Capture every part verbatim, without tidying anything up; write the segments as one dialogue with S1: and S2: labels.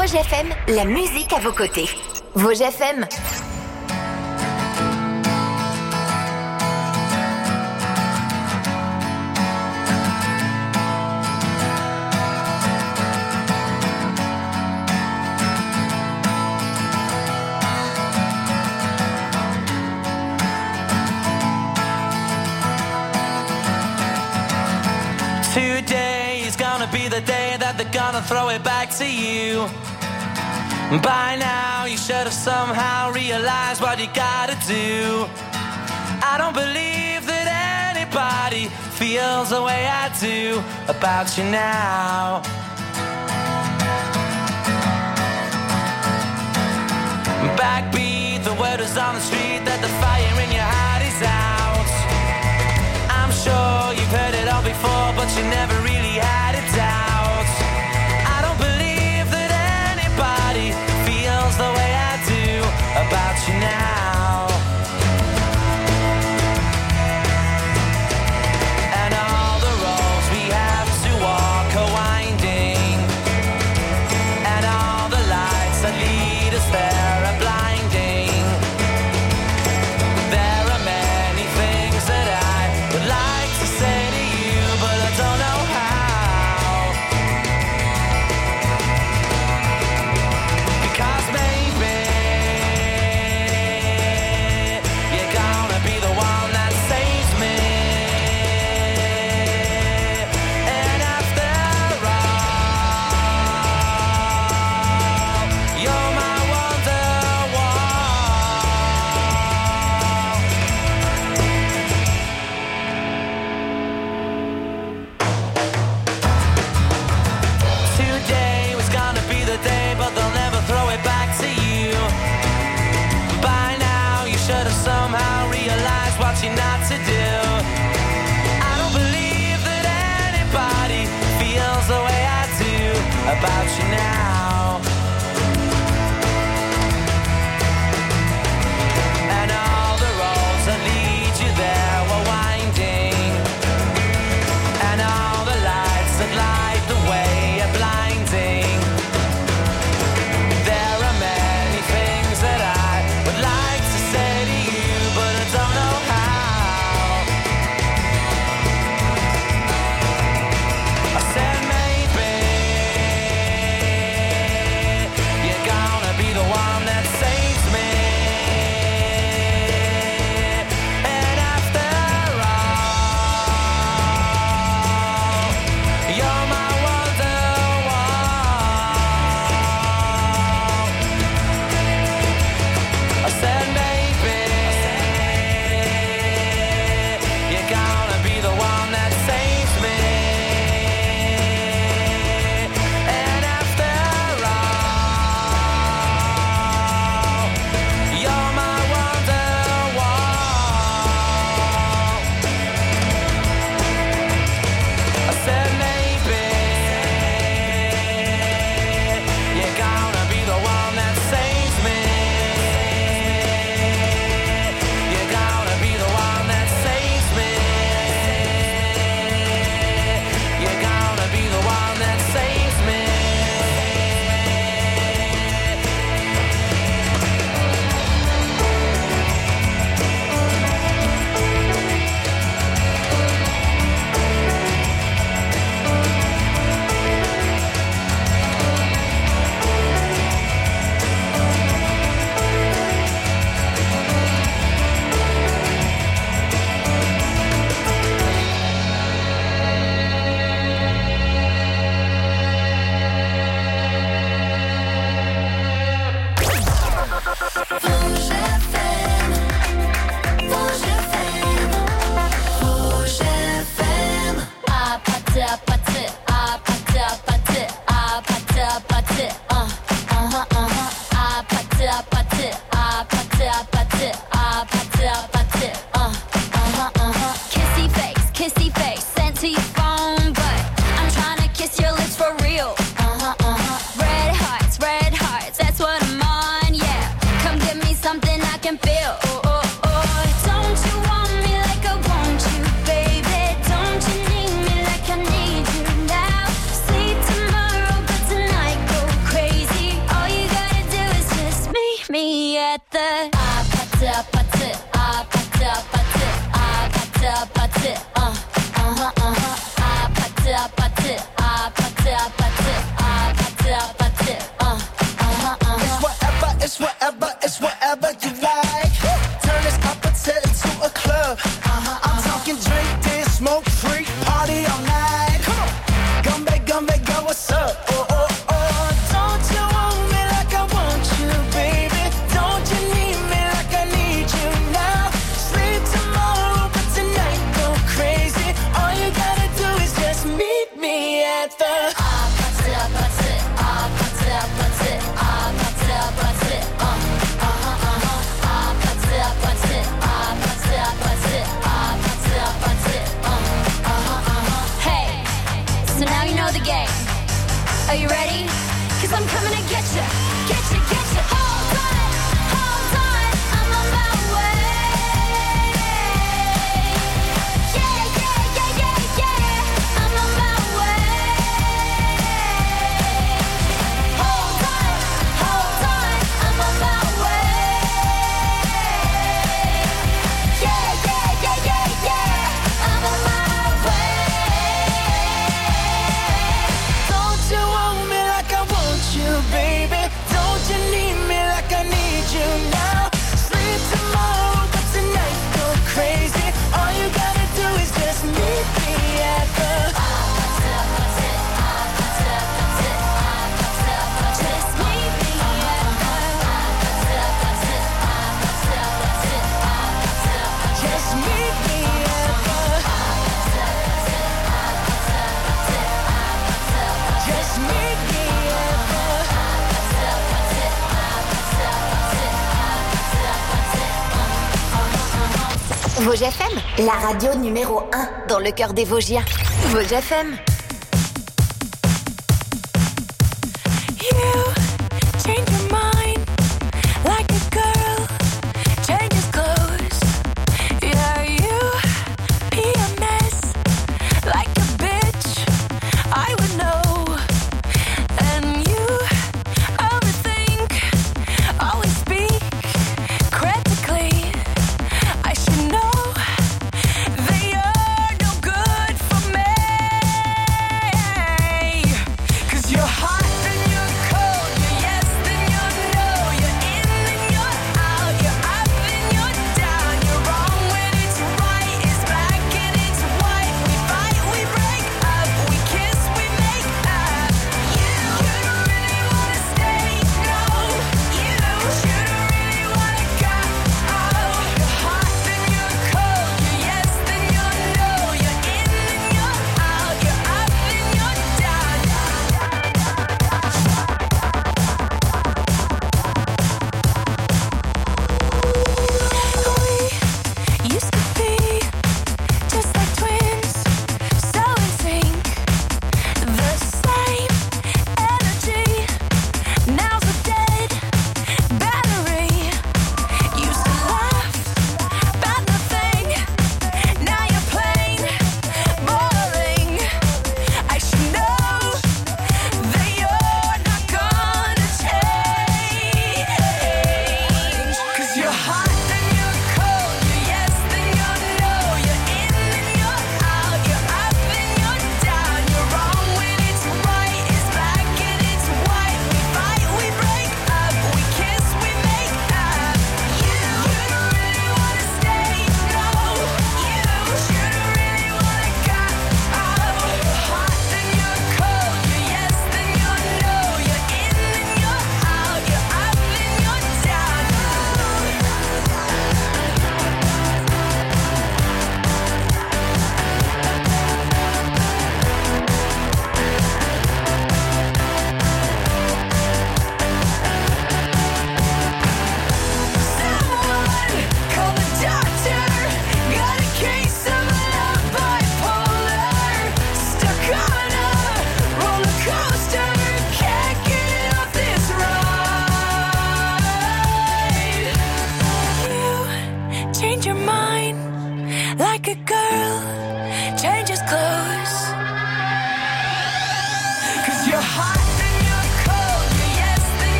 S1: Vosges F M, la musique à vos côtés. Vosges F M.
S2: Today is gonna be the day that they're gonna throw it back to you. By now you should have somehow realized what you gotta do. I don't believe that anybody feels the way I do about you now. Backbeat, the word is on the street that the fire in your heart is out. I'm sure you've heard it all before, but you never really had a doubt. I don't believe that anybody feels the way I do about you now. And all the roads we have to walk are winding, and all the lights that lead us there are blinding. There are many things that I would like to say to you, but I don't know how. Because maybe you're gonna be the one that saves me. And after all, you're my Wonderwall. Today was gonna be the day, but they'll never throw it back to you. By now you should have somehow realized what you're not to do. I don't believe that anybody feels the way I do about you now. And all the roads that lead you there were winding, and all the lights that light the way are blinding. There are many things that I would like to say to you, but I don't know how. I said maybe
S3: 아파트 아파트 아파트 아파트 아파트 아파트 아파트 어 어허 어허 아파트 아파트 아파트 아파트 아파트 아파트 어 어허 어허
S4: It's whatever, it's whatever, it's whatever you like. Turn this apache into a club. Uh-huh, I'm talking drink, dance, smoke, freak, party all night. Come on, come back, come back, go, what's up? Oh, oh, oh, don't you want me like I want you, baby? Don't you need me like I need you now? Sleep tomorrow, but tonight go crazy. All you gotta do is just meet me at the
S3: 아파트 아파트 아파트 아파트 아파트 아파트 어 어허 어허 아파트 아파트 아파트 아파트 아파트 아파트 어 어허 어허 Hey, so now you know the game. Are you ready? Cause I'm coming to get you, get you, get you. Hold on, hold on, I'm on my way. Yeah, yeah, yeah, yeah, yeah, I'm on my way. Hold on, hold on, I'm on my way. Yeah, yeah, yeah, yeah, yeah, I'm on my way.
S4: Don't you want me like I want you, baby? Don't you need me like I need you now? Sleep tomorrow, but tonight go crazy. All you gotta do is just meet me at the
S3: Just meet me
S4: just meet me at the just meet me at the
S1: Vosges F M, la radio numéro un dans le cœur des Vosgiens. Vosges F M.
S5: You change your mind like a girl changes clothes. Yeah, you P M S like a bitch. I would know. And you overthink, always speak critically. I should know that you're no good for me.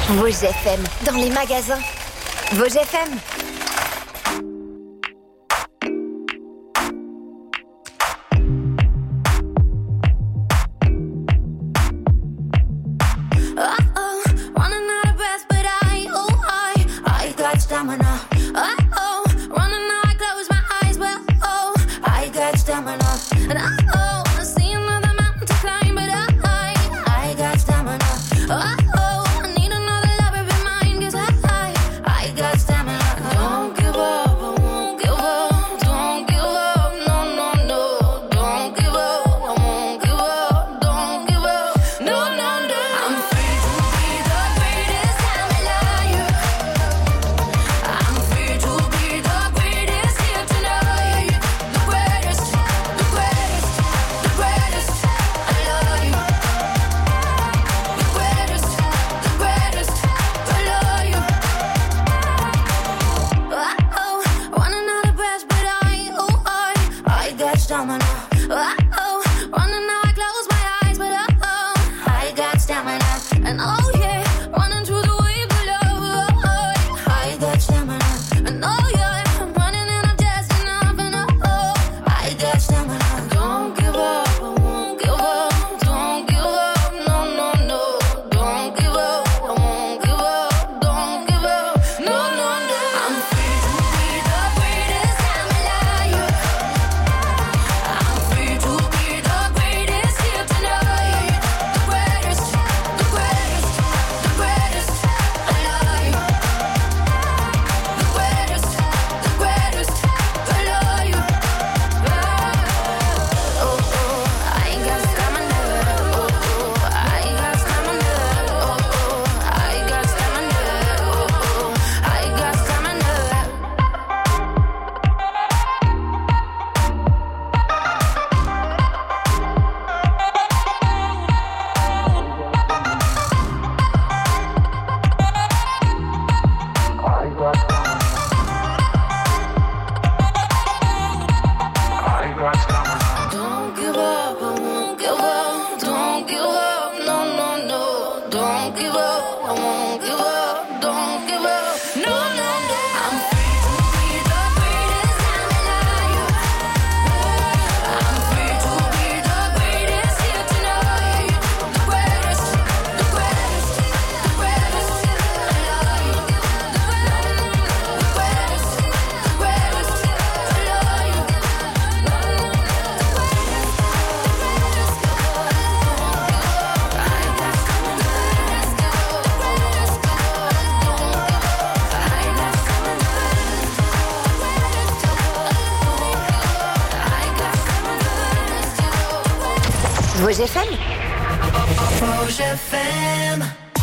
S1: Vosges F M, dans les magasins. Vosges F M.
S5: Uh-oh, running out of breath, but I, oh, I, I got stamina. Uh-oh, running out, I close my eyes, but oh, I got stamina. And uh-oh, I see another mountain to climb, but I, I got stamina. Uh-oh, I need another lover in mine, 'cause I, I got stamina. Don't give up, I won't give up. Don't give up, no, no, no. Don't give up, I won't give up. Don't give up, no, no, no. I'm free to be the greatest, I'm alive. I'm free to be the greatest here tonight. The greatest, the greatest, the greatest, I love you. The greatest, the greatest, I love you. Uh-oh, running out of breath, but I, oh, I, I got stamina. Uh-oh, running out, I close my eyes, but uh-oh, I got stamina. And oh yeah, running through the wave of love, oh, I got stamina. And oh yeah, I'm running and I'm just enough, and oh, I got stamina. Don't give up, I won't give up. Don't give up, no, no, no. Don't give up, I won't give up. Don't give up, no, no, no. I'm free to be the greatest, I'm alive. I'm free to be the greatest here tonight. The greatest, the greatest, the greatest, I love you. The greatest, the greatest, I love you. Oh, oh, I ain't got stamina. Oh, oh, I ain't got stamina. Oh, oh, I got stamina. Oh, oh, I got stamina. Don't give up, I won't give up. Don't give up, no, no, no. Don't give up, I won't give up. Don't give up, no, no, no. I'm free to be the greatest, I'm alive. I'm free to be the greatest here tonight. The greatest, the greatest, the greatest, I love you. The greatest, the greatest, I love you.
S1: Vosges F M.
S4: Vosges F M.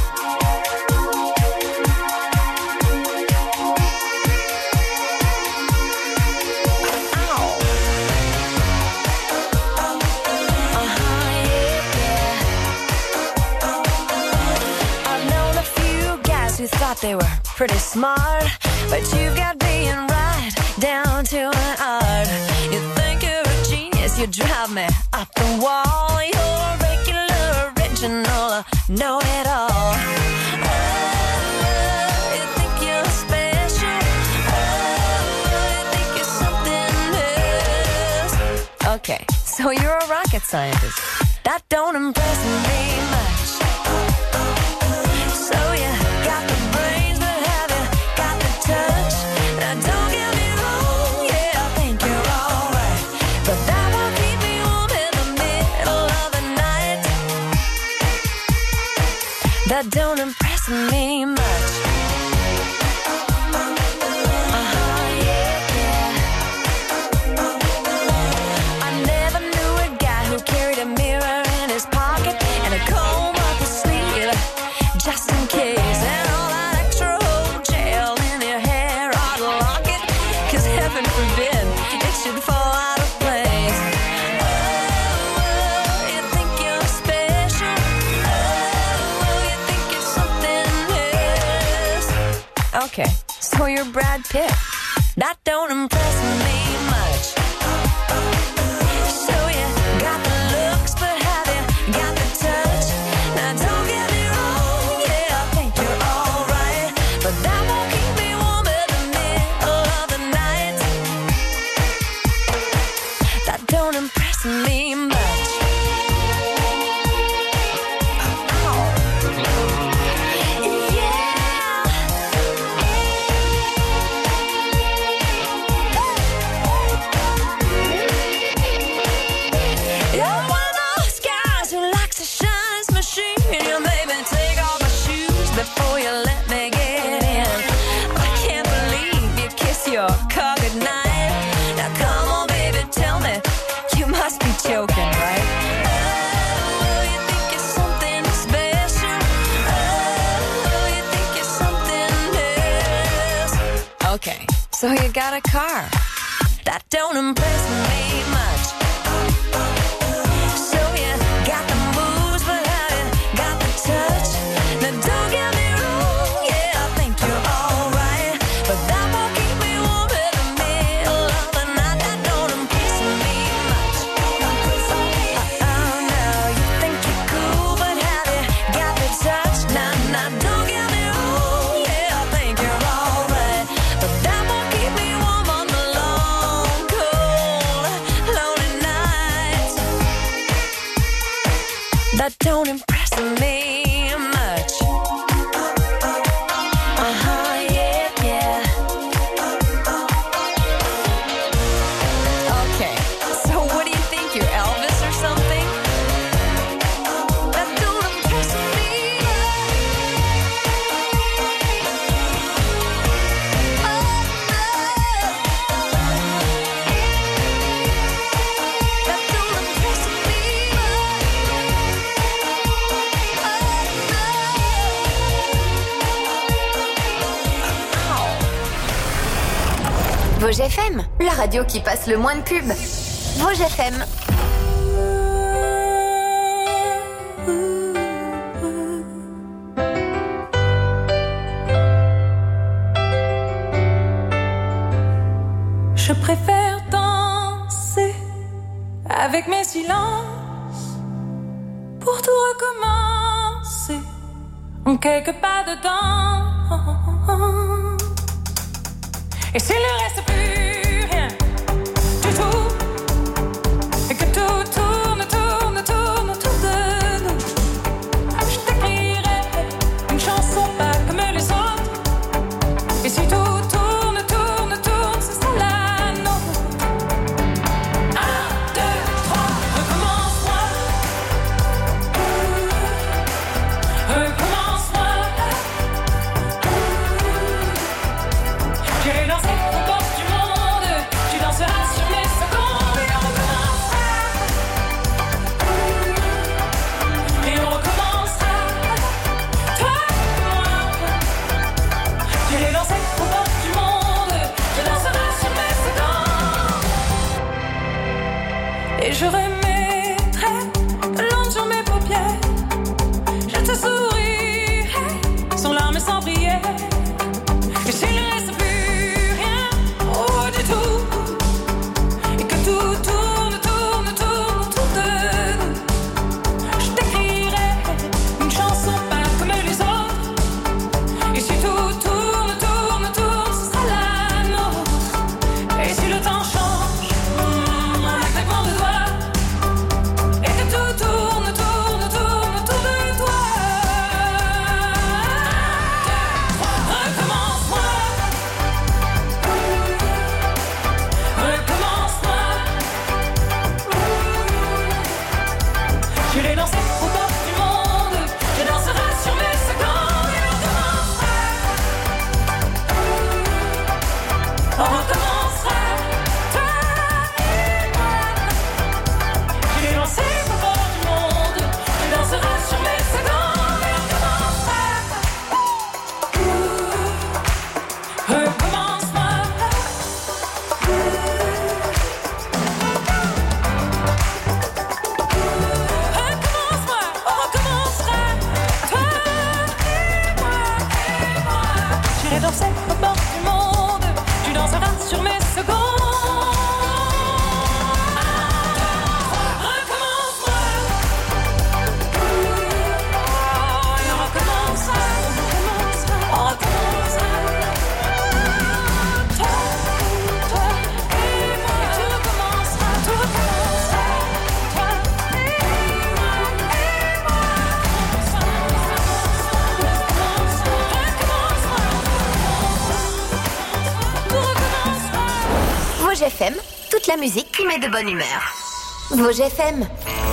S5: I've known a few guys who thought they were pretty smart, but you've got being right down to an art. You think you're a genius, you drive me up the wall. You're regular, original, know it all. Oh, you think you're special. Oh, you think you're something else. Okay, so you're a rocket scientist. That don't impress me much. So you got the brains, but have you got the touch? Now don't get me wrong, yeah, I think you're alright, but that won't keep me warm in the middle of the night. That don't impress me much. Uh-huh, yeah, yeah. I never knew a guy who carried a mirror in his pocket and a comb up his sleeve, just in case. And all that extra gel in your hair ought to lock it, 'cause heaven forbid it should fall out of place. Oh, you think you're special. Oh, you think you're something else. Okay, so you're Brad Pitt. That don't impress me much. So you got the looks, but have you got the touch? Now don't get me wrong, yeah, I think you're all
S6: So you got a car. That don't impress me much. So you got the moves, but have you got the touch? Now don't get me wrong, yeah, I think you're alright, but that won't keep me warm in the middle of the night. That don't impress me much. Oh no, you think you're cool, but have you got the touch? Now, now don't get me wrong, yeah, I think you're alright, but that won't keep me warm on the long, cold, lonely nights. That don't impress me much. Uh-huh, yeah, yeah. Okay, so what do you think, you're Elvis or something? That don't impress me. Oh, no. That don't impress me.
S1: Vosges F M, la radio qui passe le moins de pubs. Vosges F M.
S7: Je préfère danser avec mes silences pour tout recommencer en quelques pas dedans. Et s'il ne reste plus rien du tout, et que tout tourne, tourne, tourne autour de nous, je t'écrirai une chanson pas comme les autres. Et si tout tourne, tourne, tourne, ce sera la nôtre. Un, deux, trois, recommence-moi. Recommence-moi. J'irai danser aux portes du monde. Tu danseras sur mes secondes. Et on recommencera. Et on recommencera. Toi et moi. J'irai danser aux portes du monde. Tu danseras sur mes secondes. Et je remettrai de l'encre sur mes paupières. Je te sourirai sans larmes et sans prière. Et s'il ne reste plus rien, oh du tout, et que tout tourne, tourne, tourne autour de nous, je t'écrirai une chanson pas comme les autres. Et si tout tourne, tourne, tourne, ce sera la nôtre. Et si le temps change, mm, en un claquement de doigts, et que tout tourne, tourne, tourne autour de toi. Recommence-moi. Recommence-moi. J'irai danser aux portes du monde. Je danserai sur mes secondes. Et on recommencera. On recommencera. Toi et moi. J'irai danser aux portes du monde. Je danserai sur mes secondes. Et on recommencera. Recommence-moi. Recommence-moi, on recommencera. Toi et moi, et moi. J'irai danser aux portes du monde. Tu danseras sur mes secondes. Recommence-moi. Et on recommencera. On recommencera. Toi, toi et moi. Et tu recommenceras. Tu recommenceras. Toi et moi, et moi.
S1: Vosges F M, toute la musique qui met de bonne humeur. Vosges F M.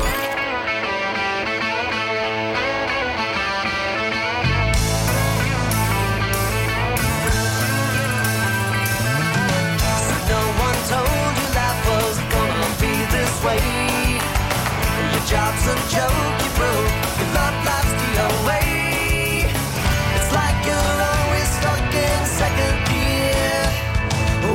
S4: No one told you life was gonna be this way. Your job's a joke, you broke. Your love life's the away. It's like you're always stuck in second gear.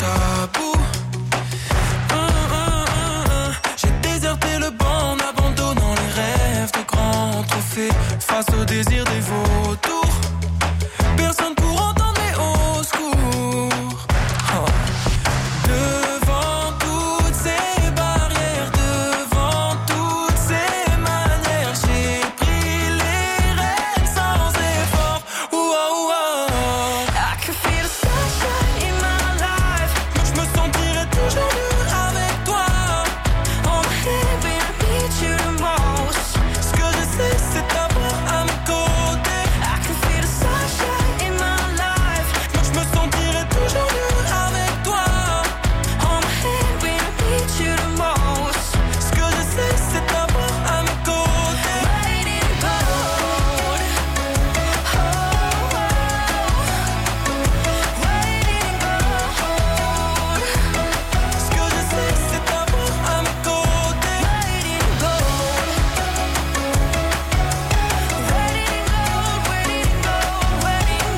S8: tabou. Hum, hum, hum, hum. J'ai déserté le banc en abandonnant les rêves de grands trophées face au désir des vautours. Personne pour entendre mes hauts secours. Oh. Devant toutes ces barrières, devant toutes ces manières, j'ai pris les rênes sans effort. Ouah, ouah. I can feel the sunshine in my life. Je me sentirai toujours mieux avec toi. On my head when I need you the most. Ce que je sais, c'est t'avoir à mes côtés. I can feel the sunshine in my life. Je me sentirai toujours mieux avec toi. On my head when I need you the most. Ce que je sais, c'est t'avoir à mes côtés. Waiting gold. Oh, oh. Waiting gold. Ce que je sais, c'est t'avoir à mes côtés. Waiting gold. Waiting gold, waiting gold, waiting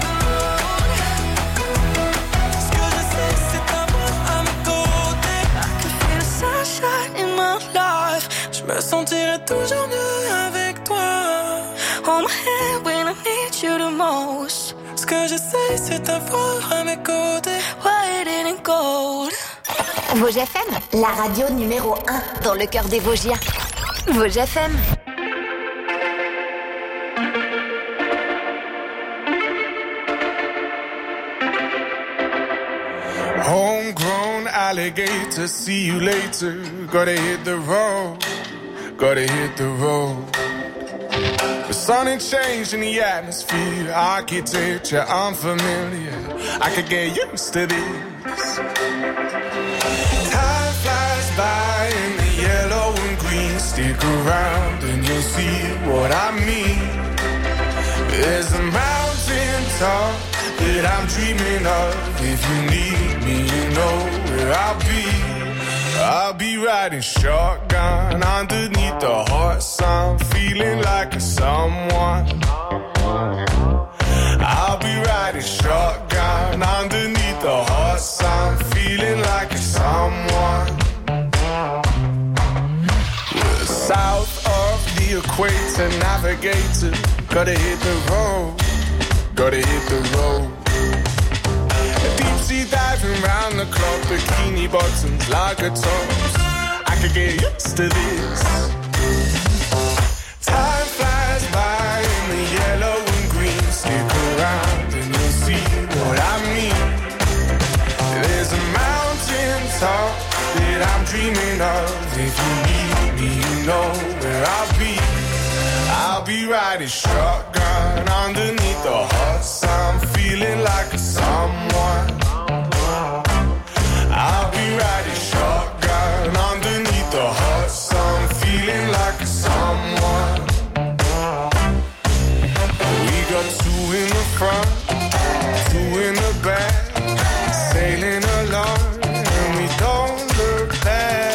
S8: gold. Ce que je sais, c'est t'avoir à mes côtés. I can feel the sunshine in my life. Je me sentirai toujours mieux avec toi. On my head when I need you the most. Ce que je sais, c'est t'avoir à mes côtés. Waiting gold.
S1: Vosges F M, la radio numéro un dans le cœur des Vosgiens. Vosges F M.
S9: Homegrown alligator, see you later. Gotta hit the road, gotta hit the road. The sun ain't changed in the atmosphere, architecture unfamiliar. I could get used to this. Time flies by in the yellow and green. Stick around and you'll see what I mean. There's a mountain top that I'm dreaming of. If you need me, you know where I'll be. I'll be riding shotgun underneath the hot sun, feeling like a someone. I'll be riding shotgun underneath the hot sun, feeling like a someone. We're south of the equator, navigator. Gotta hit the road, gotta hit the road. Deep sea diving round the clock, bikini bottoms, lager tops. I could get used to this. Time flies by in the yellow and green. Stick around and you'll see what I mean. There's a mountain top that I'm dreaming of. If you need me, you know where I'll be. I'll be riding shotgun underneath the hot sun, feeling like a someone. I'll be riding shotgun underneath the hot sun, feeling like a someone. We got two in the front, two in the back, sailing along, and we don't look back.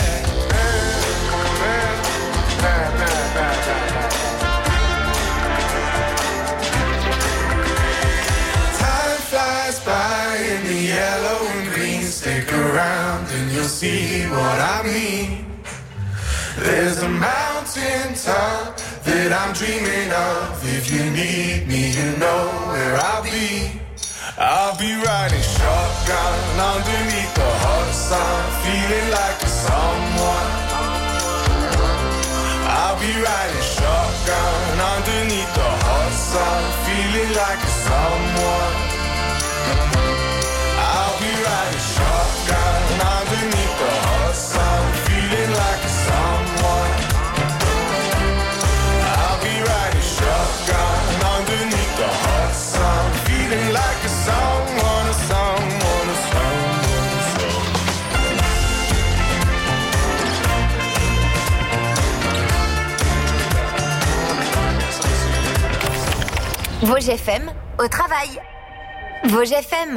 S9: Yellow and green, stick around and you'll see what I mean. There's a mountain top that I'm dreaming of. If you need me, you know where I'll be. I'll be riding shotgun underneath the hot sun, feeling like a someone. I'll be riding shotgun underneath the hot sun, feeling like a someone. I'll be riding shotgun underneath the hot sun, feeling like a someone. I'll be riding shotgun underneath the hot sun, feeling like a someone, a someone, a someone, a
S1: someone. Vosges F M, au travail. Vosges F M.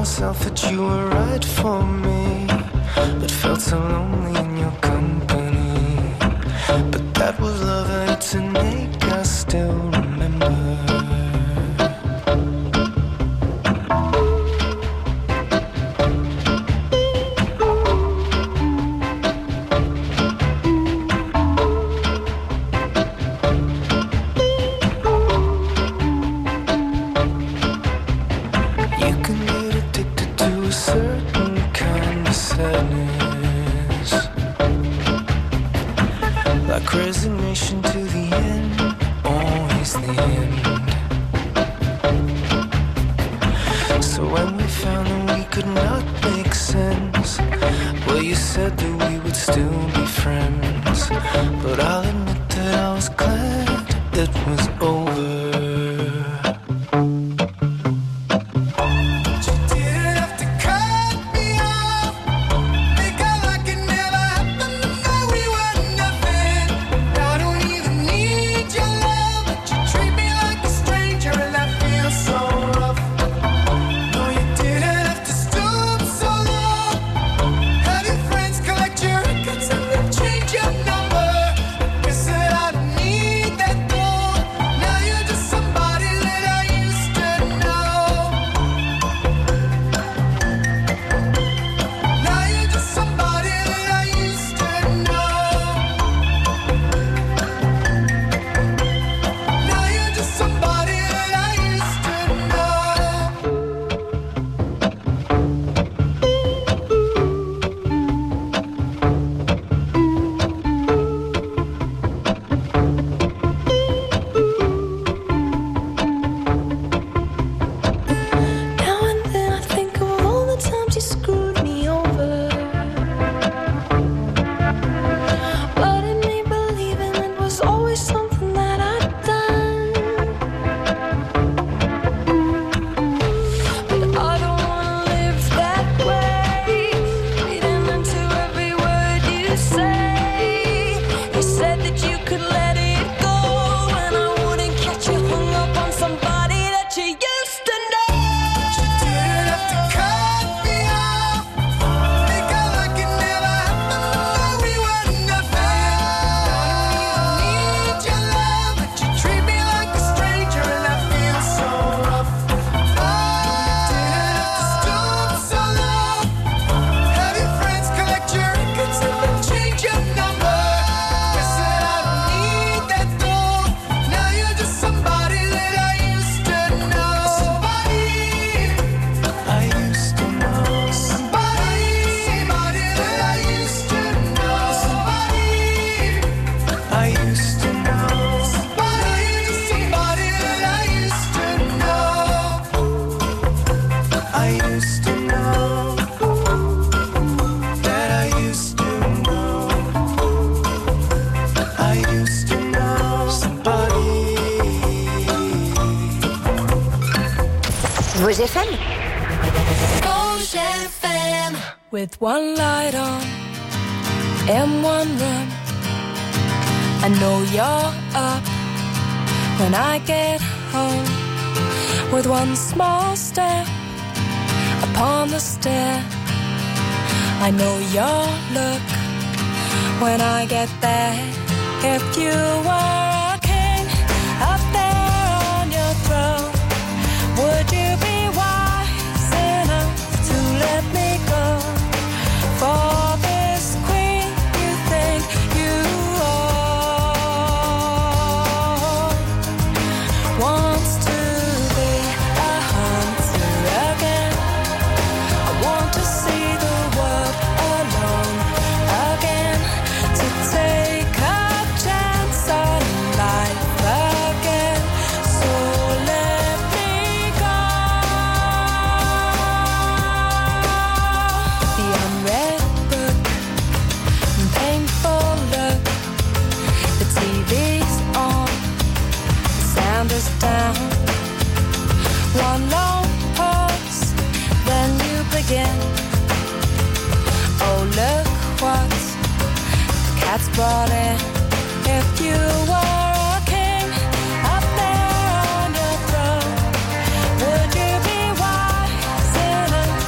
S10: myself that you were right for me, but felt so lonely in your company. But that was love and it's an ache I still remember. Resignation to the end, always the end. So when we found that we could not make sense, well, you said that we would still be friends. But I'll admit that I was glad it was over.
S1: Vosges F M.
S5: Vosges F M.
S6: With one light on in one room, I know you're up when I get home. With one small step upon the stair, I know your look when I get there. If you were a king up there on your throne, would you be wise enough to let me go for this queen you think you are? Wants to be a hunter again. I want to see the world alone again, to take a chance on life again. So let me go. The unread book and painful look. The T V's on, the sound is down. One long pause, then you begin. Oh, look what the cat's brought in. If you were a king up there on your throne, would you be wise enough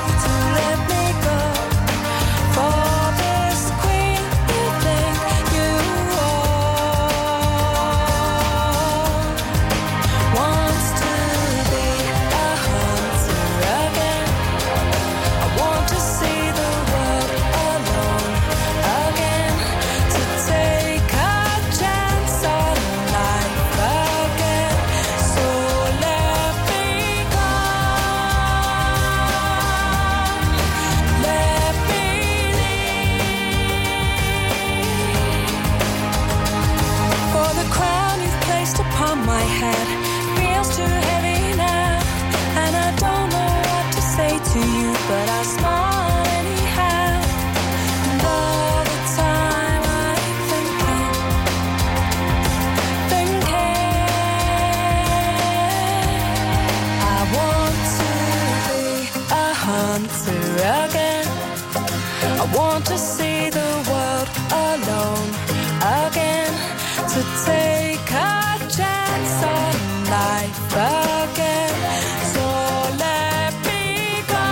S6: to again. I want to see the world alone again, to take a chance on life again. So let me go.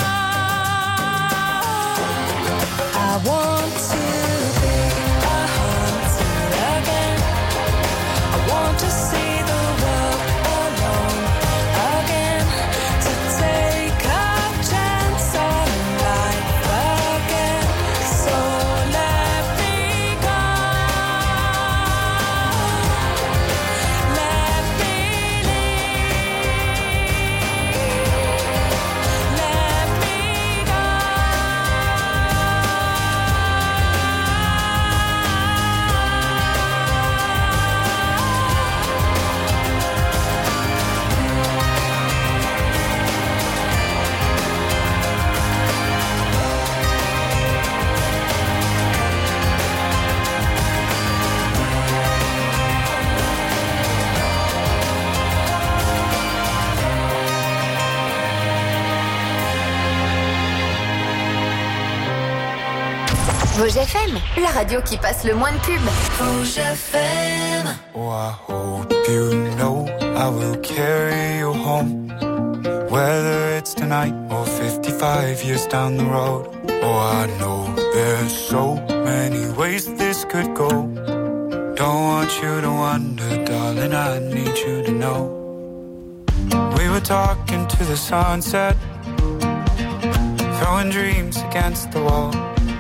S6: I want to be a hunter again. I want to see the world alone again, to take a chance on life again. So let me go. Let me leave. Let me go.
S1: Rouge F M, la radio qui passe le moins de pub.
S6: Rouge F M.
S11: Oh, I hope you know I will carry you home, whether it's tonight or fifty-five years down the road. Oh, I know there's so many ways this could go. Don't want you to wonder, darling, I need you to know. We were talking to the sunset, throwing dreams against the wall.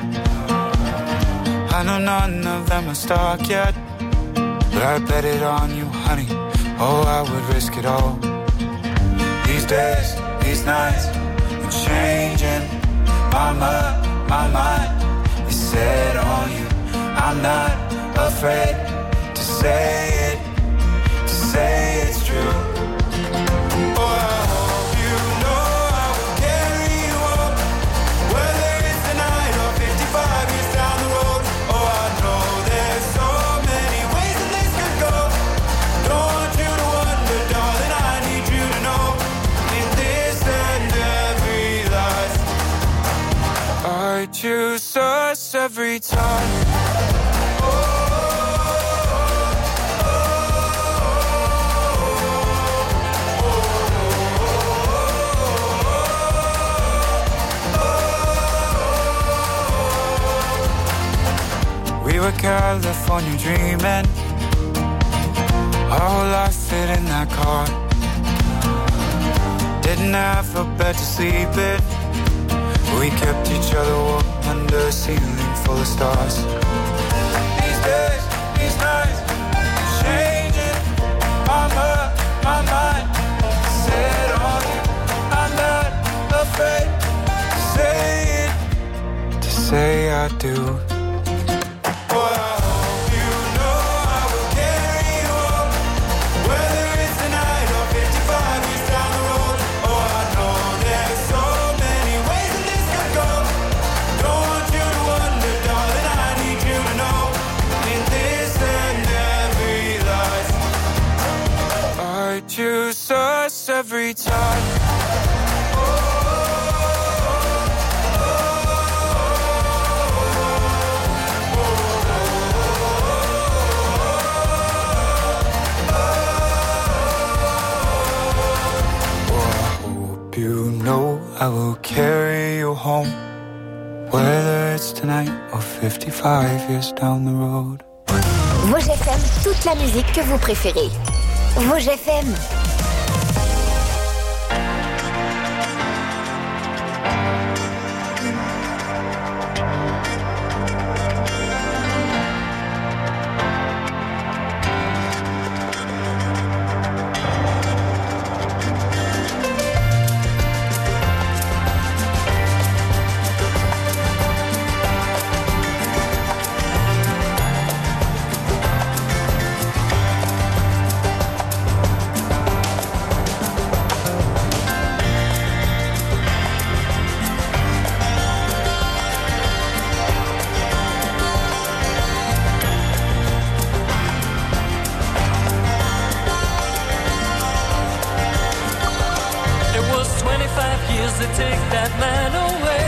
S11: I know none of them are stuck yet, but I bet it on you, honey. Oh, I would risk it all. These days, these nights, I'm changing. My mind, my mind is set on you. I'm not afraid to say it, to say it's true. Oh, I hope you know I will carry you home, whether it's tonight or fifty-five years down the road. Oh, I know there's so many ways that this could go. Don't want you to wonder, darling, I need you to know. In this and every life, I choose us every time. We were California dreaming, our whole life fit in that car. Didn't have a bed to sleep in, we kept each other warm under a ceiling full of stars. These days, these nights, changing. My mind, my mind, set on you. I'm not afraid to say it, to say I do. Choose us every time. Oh, I hope you know I will carry you home, whether it's tonight or fifty-five years down the road.
S1: Rouge F M, toute la musique que vous préférez. Rouge F M.
S12: years to take that man away.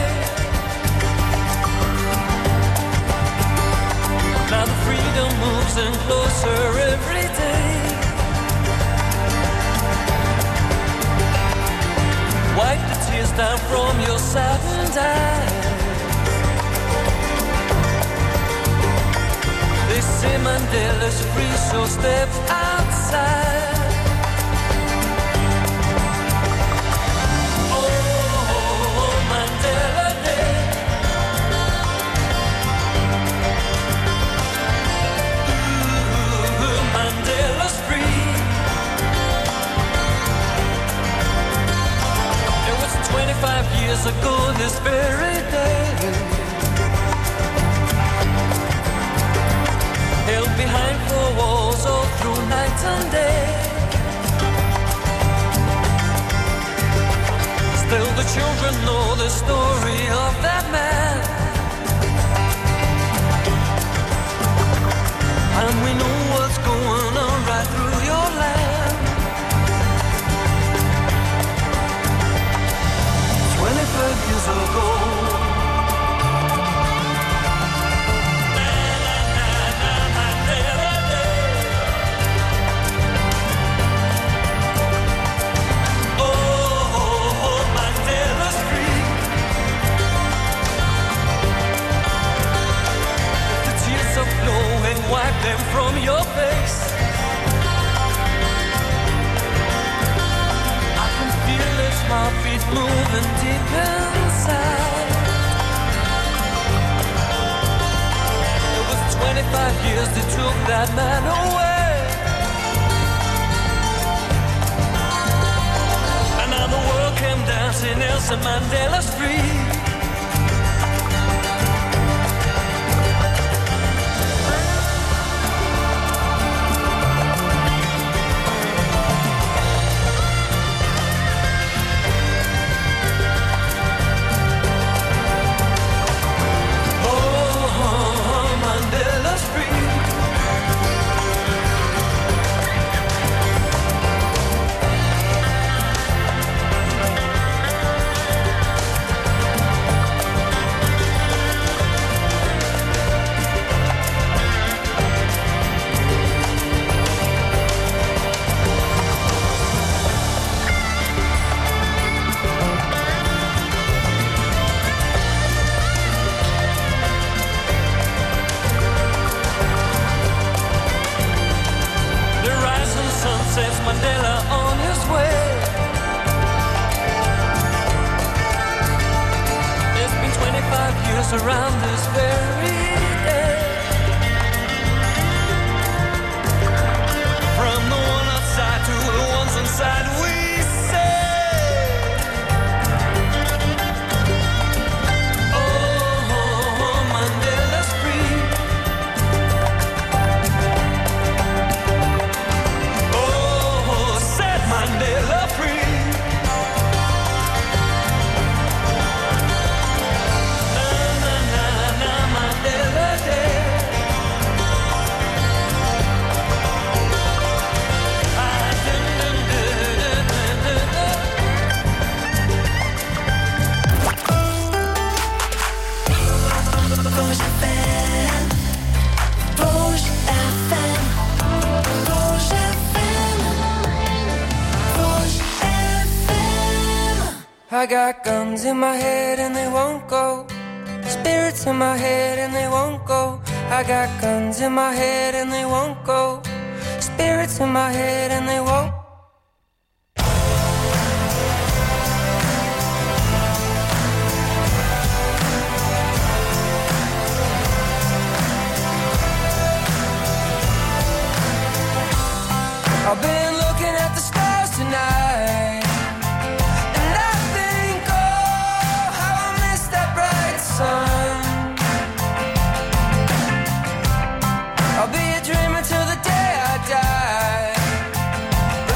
S12: Now the freedom moves in closer every day. Wipe the tears down from your saddened eyes. They say Mandela's free, so step outside. Oh, Mandela Day. Ooh, Mandela's free. It was twenty-five years ago this very day. Held behind four walls all through night and day. Still the children know the story of that man. And we know what's going on right through your land. Twenty-five years ago. Wipe them from your face. I can feel his heartbeat moving deep inside. It was twenty-five years that took that man away. And now the world came dancing, Nelson Mandela's free. Mandela on his way. It's been twenty-five years around this very day. From the one outside to the ones inside, we say, oh, Mandela's free. Mandela free. Na na na na Mandela Day. Ah, dun, dun, dun, dun, dun, dun.
S6: Rouge F M, Rouge F M, Rouge F M.
S13: I got guns in my head and they won't go. Spirits in my head and they won't go. I got guns in my head and they won't go. Spirits in my head and they won't. I've been looking at the stars tonight. I'll be a dreamer till the day I die.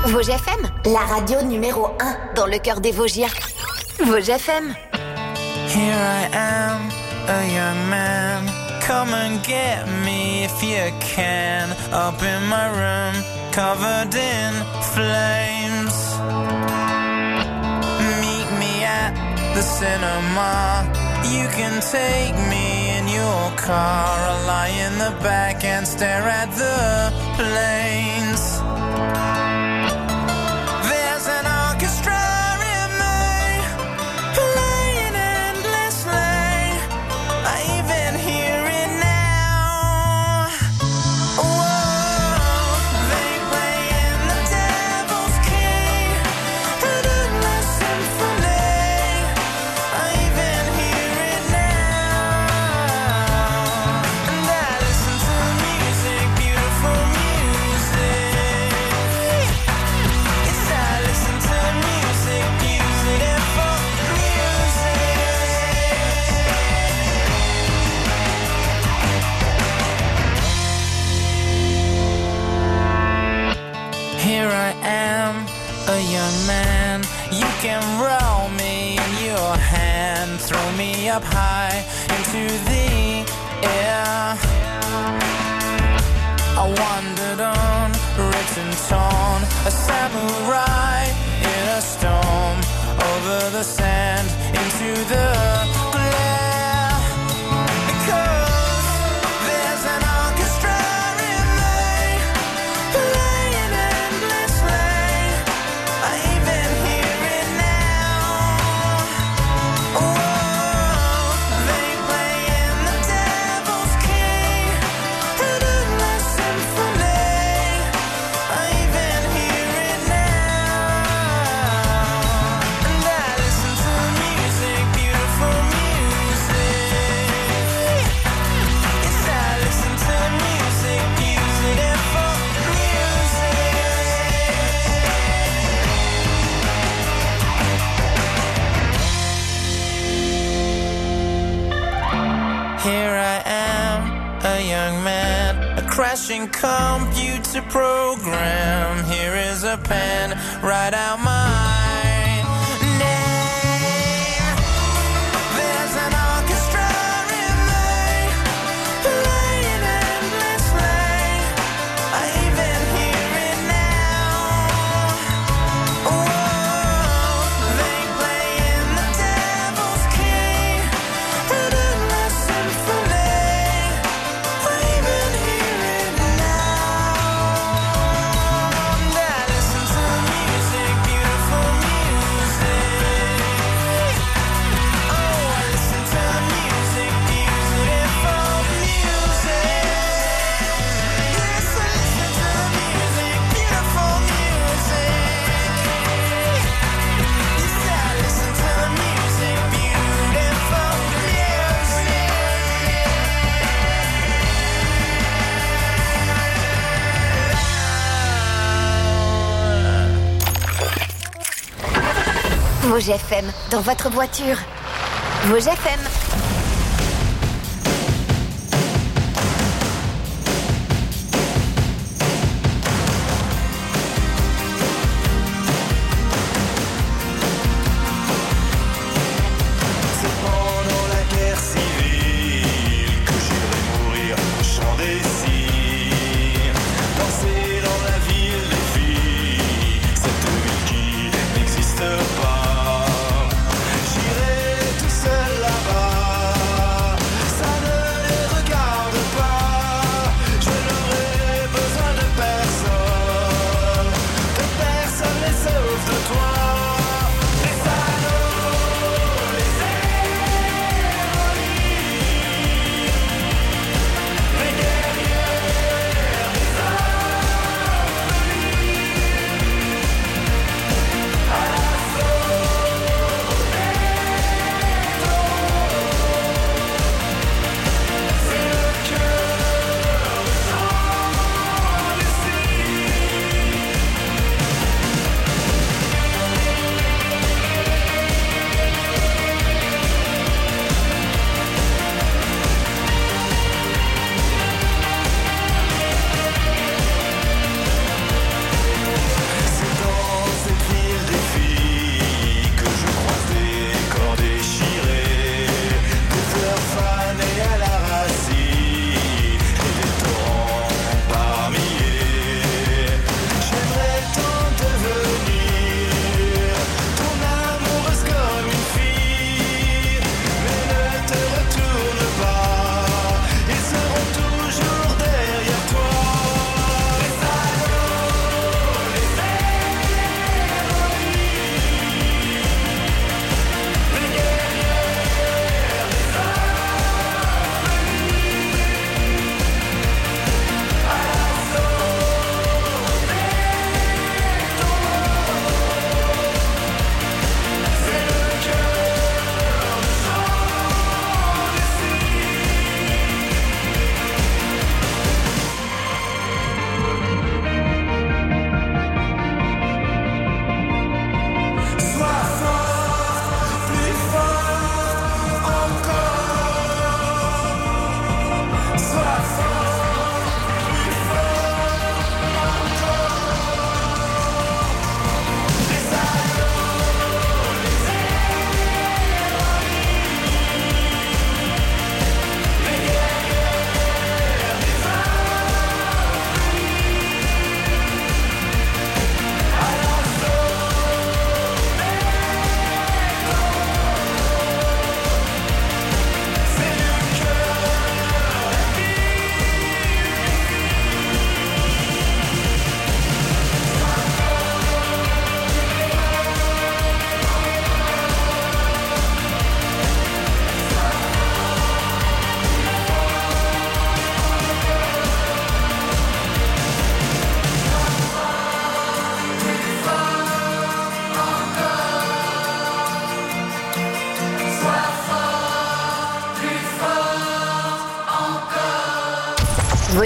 S1: Vosges F M, la radio numéro un dans le cœur des Vosgiens. Vosges F M.
S2: Here I am, a young man. Come and get me if you can. Up in my room, covered in flames. Meet me at the cinema. You can take me in your car. I'll lie in the back and stare at the planes. There's an orchestra in me, playing endlessly. I even hear it now. Whoa, they play in the Devil's Key, an endless symphony. I even hear it now. And I listen to music, beautiful music. Yes, I listen to music, beautiful music. Here I am, a young man. You can roll me in your hand, throw me up high into the air. I wandered on, written torn, a samurai in a storm, over the sand, into the glare. Because there's an orchestra in me, playing endlessly. I even hear it now. Whoa, they play in the Devil's Key, an endless symphony. I even hear it now. And I listen to music, beautiful music. Yes, I listen to music, beautiful music. Here I am, a young man, a crashing computer program. Here is a pen, write out my name. There's an orchestra in me, playing endlessly. I even hear it now. Whoa, they play in the Devil's Key, an endless symphony. I even hear it now. And I listen to music, beautiful music. Oh, I listen to music, beautiful music. Yes, I listen to music, beautiful music. Yes, I listen to music, beautiful music.
S1: Vosges F M, dans votre voiture. Vosges F M.
S9: C'est pendant la guerre civile que j'irai mourir au chant des cygnes. Danser dans la ville des filles, cette ville qui n'existe pas. J'irai tout seul là-bas.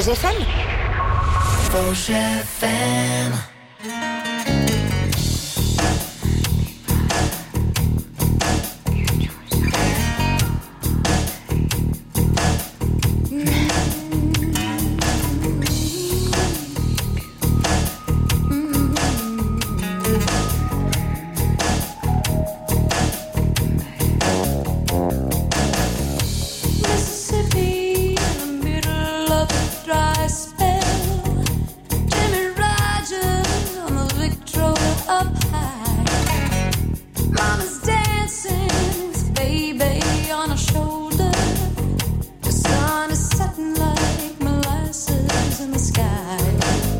S1: Vosges F M.
S14: Vosges F M.
S7: Setting like molasses in the sky.